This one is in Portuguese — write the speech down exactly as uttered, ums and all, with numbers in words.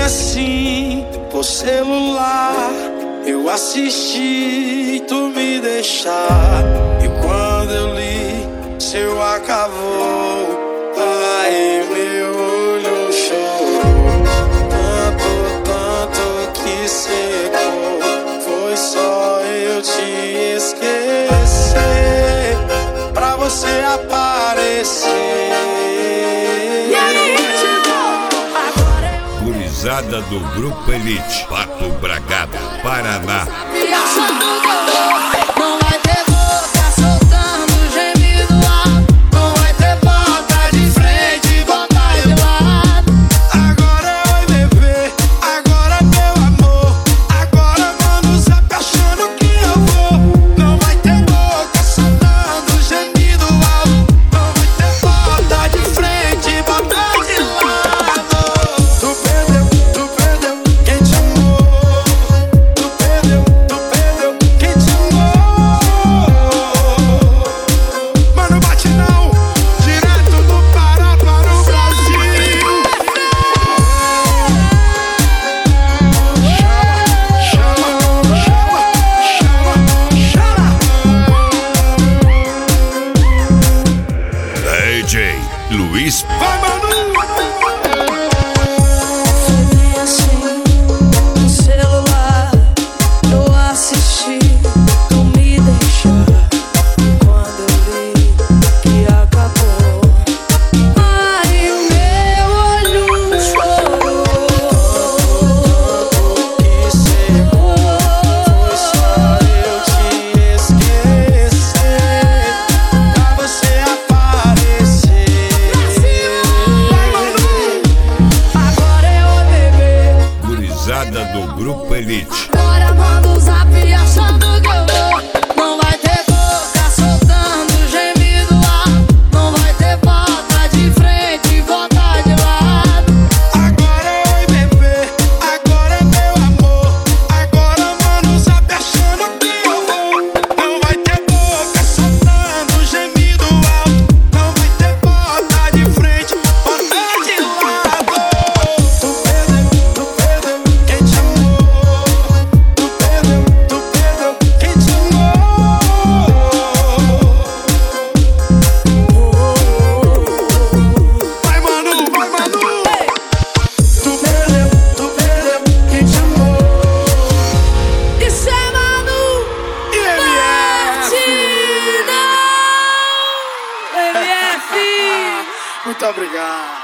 assim por celular. Eu assisti tu me deixar, e quando eu li seu acabou. Ai, meu olho chorou, tanto, tanto que secou. Foi só eu te esquecer pra você aparecer. Gurizada do Grupo Elite, Pato Bragado, Paraná. Não vai ter boca soltando gemido alto, não vai ter bota de frente, bota de lado. Agora é oi bebê, agora meu amor, agora manda o zap achando que eu vou. Não vai ter boca soltando gemido alto, não vai ter bota de frente, bota de lado. Tu perdeu, tu perdeu quem te amou. Tu perdeu, tu perdeu quem te amou. Mano, bate não, direto do Pará para o Brasil. Chama, chama, chama, chama, D J Luiz. vai, Manu! Foi assim no celular, eu assisti tu me deixar, e quando eu vi que acabou, ai, o meu olho chorou. Que secou, foi só eu te esquecer pra você aparecer. Agora é o bebê. Gurizada do Grupo Elite. Agora manda o zap achando que eu vou. Não vai ter boca soltando gemido alto, não vai ter bota de frente, bota de lado. Agora é oi bebê, agora é meu amor, agora manda o zap achando que eu vou. Não vai ter boca soltando gemido alto, não vai ter bota de frente, bota de lado. Tu perdeu, tu perdeu quem te amou. Tu perdeu, tu perdeu quem te amou. Vai, Manu, vai, Manu. Tu perdeu, tu perdeu quem te amou. Isso é Manu E M F. Batidão. M F. Muito obrigado.